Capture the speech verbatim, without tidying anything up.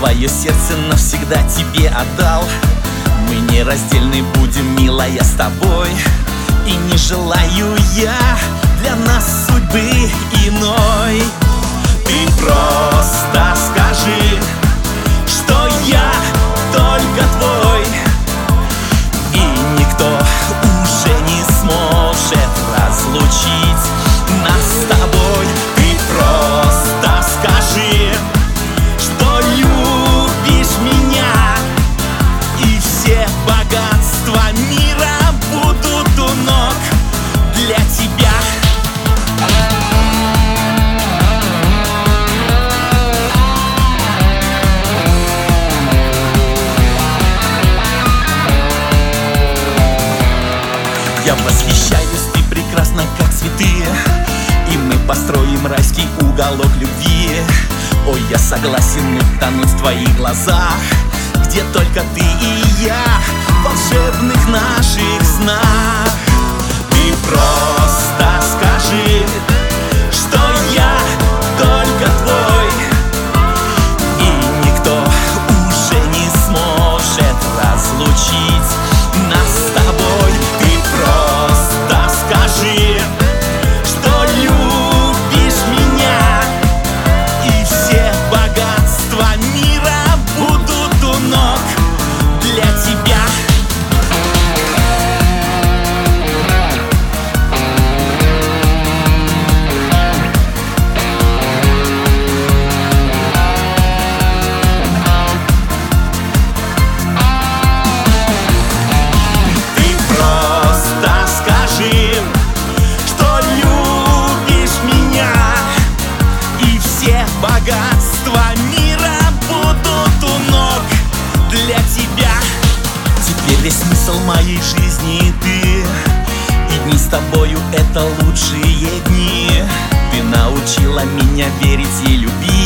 свое сердце навсегда тебе отдал. Мы нераздельны будем, милая, с тобой. И не желаю я для нас судьбы иной. Ты просто скажи, что я только твой, и никто уже не сможет разлучить нас с тобой. Ты просто скажи, что любишь меня, и все богатства мира будут у ног для тебя. Я восхищаюсь, ты прекрасна, как цветы, и мы построим райский уголок любви. Ой, я согласен утонуть в твоих глазах, где только ты и я, в волшебных наших снах. Ты просто скажи, что я только твой, и никто уже не сможет разлучить нас с тобой. Ты просто скажи, что любишь меня, и все богатства мира будут у ног для тебя. Богатства мира будут у ног для тебя. Теперь весь смысл моей жизни ты, и дни с тобою — это лучшие дни. Ты научила меня верить и любить.